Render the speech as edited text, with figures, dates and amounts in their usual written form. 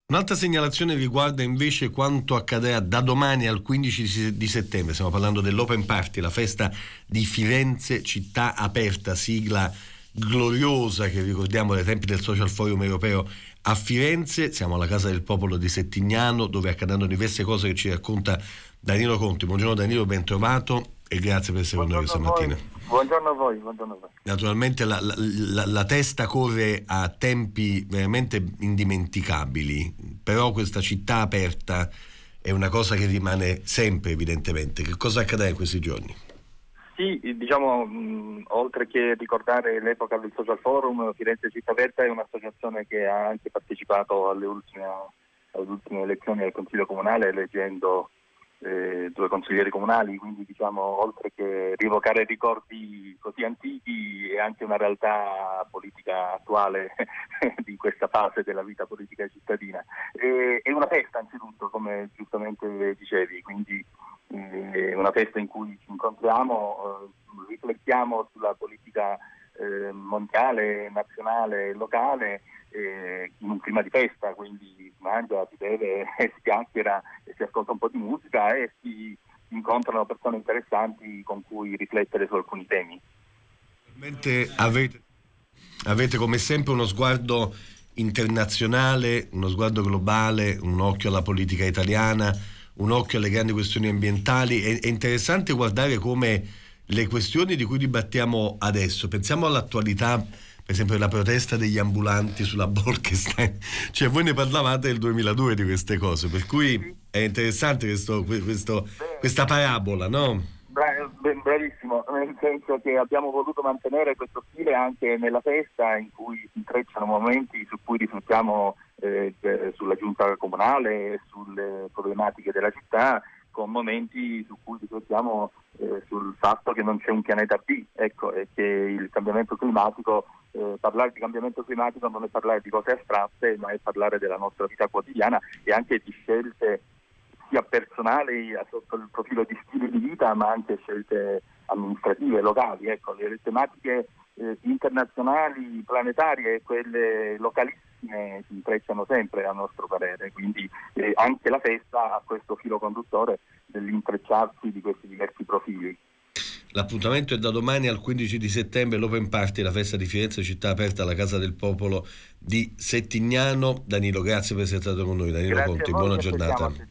Un'altra segnalazione riguarda invece quanto accadrà da domani al 15 di settembre. Stiamo parlando dell'Open Party, la festa di Firenze città aperta, sigla gloriosa che ricordiamo dai tempi del Social Forum Europeo a Firenze. Siamo alla Casa del Popolo di Settignano, dove accadranno diverse cose che ci racconta Danilo Conti. Buongiorno Danilo, ben trovato e grazie per essere con noi questa mattina. Buongiorno a voi. Naturalmente la testa corre a tempi veramente indimenticabili, però questa città aperta è una cosa che rimane sempre, evidentemente. Che cosa accadrà in questi giorni? Sì, diciamo, oltre che ricordare l'epoca del Social Forum, Firenze Città Aperta è un'associazione che ha anche partecipato alle ultime elezioni al Consiglio Comunale, eleggendo 2 consiglieri comunali, quindi diciamo, oltre che rievocare ricordi così antichi, è anche una realtà politica attuale di questa fase della vita politica cittadina. È una festa anzitutto, come giustamente dicevi, quindi è una festa in cui ci incontriamo, riflettiamo sulla politica mondiale, nazionale e locale, in un clima di festa, quindi si mangia, si beve, si chiacchiera, si ascolta un po' di musica e si incontrano persone interessanti con cui riflettere su alcuni temi. Avete come sempre uno sguardo internazionale, uno sguardo globale, un occhio alla politica italiana, un occhio alle grandi questioni ambientali. È interessante guardare come le questioni di cui dibattiamo adesso, pensiamo all'attualità, per esempio della protesta degli ambulanti sulla Bolkestein, cioè voi ne parlavate nel 2002 di queste cose, per cui è interessante questa parabola, no? Bravissimo, nel senso che abbiamo voluto mantenere questo stile anche nella festa, in cui si intrecciano momenti su cui riflettiamo sulla giunta comunale, sulle problematiche della città, con momenti su cui riflettiamo sul fatto che non c'è un pianeta B, ecco, e che il cambiamento climatico, parlare di cambiamento climatico non è parlare di cose astratte, ma è parlare della nostra vita quotidiana e anche di scelte sia personali sotto il profilo di stile di vita, ma anche scelte amministrative, locali. Ecco, le tematiche internazionali, planetarie e quelle localissime si intrecciano sempre, a nostro parere, quindi anche la festa ha questo filo conduttore dell'intrecciarsi di questi diversi profili. L'appuntamento è da domani al 15 di settembre, l'Open Party, la festa di Firenze città aperta alla Casa del Popolo di Settignano. Danilo, grazie per essere stato con noi. Danilo Conti, buona giornata.